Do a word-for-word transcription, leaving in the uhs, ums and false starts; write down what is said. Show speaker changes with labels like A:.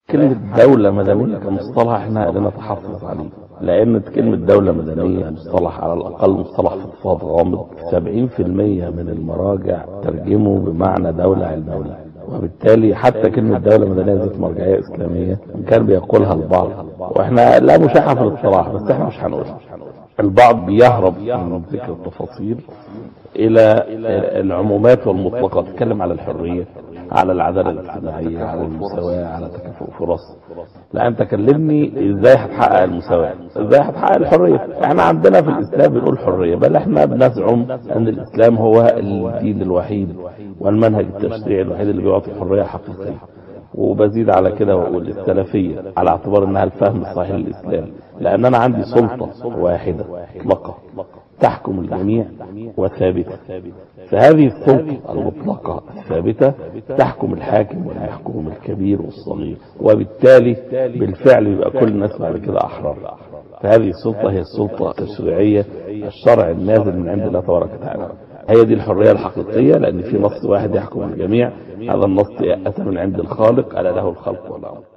A: كلمة دولة مدنية كمصطلح احنا لنا تحفظ عليه، لأن كلمة دولة مدنية مصطلح على الأقل مصطلح فضفاض غامض. سبعين في المية من المراجع ترجموا بمعنى دولة علمانية، وبالتالي حتى كلمة دولة مدنية ذات مرجعية إسلامية كان بيقولها البعض، واحنا لا مشاحة في الاصطلاح بس احنا مش هنقولها. البعض بيهرب من ذكر التفاصيل الى العمومات والمطلقات، تتكلم على الحرية، على العدالة الاجتماعية، على المساواة، على تكافؤ فرص. لا، انت كلمني ازاي هتحقق المساواة، ازاي هتحقق الحرية. احنا عندنا في الاسلام بنقول حرية، بل احنا بنزعم ان الاسلام هو الدين الوحيد والمنهج التشريعي الوحيد اللي بيعطي حرية حقيقية. وبزيد على كده واقول السلفية على اعتبار انها الفهم الصحيح للاسلام، لان انا عندي سلطة واحدة مطلقة تحكم الجميع وثابتة، فهذه السلطة المطلقة الثابتة تحكم الحاكم والمحكوم الكبير والصغير، وبالتالي بالفعل يبقى كل الناس بعد كده احرار. فهذه السلطة هي السلطة التشريعية، الشرع النازل من عند الله تبارك وتعالى. هي دي الحرية الحقيقية، لأن في نص واحد يحكم الجميع، هذا النص أتى من عند الخالق ألا له الخلق والأمر.